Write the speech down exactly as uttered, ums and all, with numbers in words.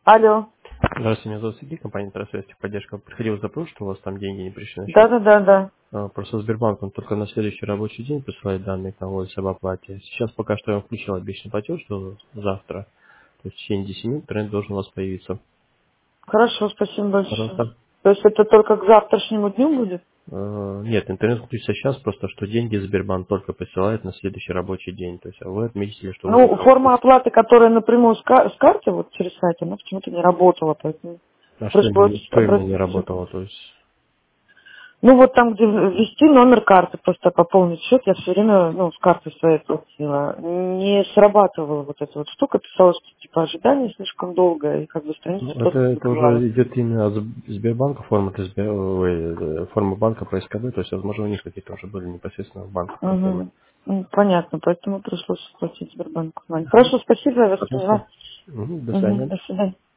Алло. Здравствуйте, меня зовут Сергей, компания Трасвест, поддержка. Приходил запрос, что у вас там деньги не пришли на счет. Да-да-да-да. А, Просто Сбербанк, он только на следующий рабочий день присылает данные к инвойс об оплате. Сейчас пока что я вам включил обещанный платеж, что завтра, то есть в течение десяти минут тренд должен у вас появиться. Хорошо, спасибо большое. Пожалуйста. То есть это только к завтрашнему дню будет? Э, Нет, интернет включится сейчас, просто что деньги Сбербанк только присылает на следующий рабочий день. То есть а вы отметили, что вы Ну, форма запросили. оплаты, которая напрямую с, ка- с карты, вот через сайт, она почему-то не работала, поэтому А что именно, пришлось что именно не обратиться. работало? То есть, Ну, вот там, где ввести номер карты, просто пополнить счет, я все время, ну, с карты своей платила. Не срабатывала вот эта вот штука, писала, что, типа, ожидание слишком долгое, и как бы страница ну, это, просто это закрывалась. уже идет именно от Сб- Сбербанка, форма, это Сбер- ой, э, форма банка по СКБ, то есть, возможно, у них какие-то уже были непосредственно в банках проблемы. Угу. Ну, понятно, поэтому пришлось платить Сбербанку. Ладно. Хорошо, спасибо, я вас Пожалуйста. поняла. Мгм, до Угу, свидания. до свидания.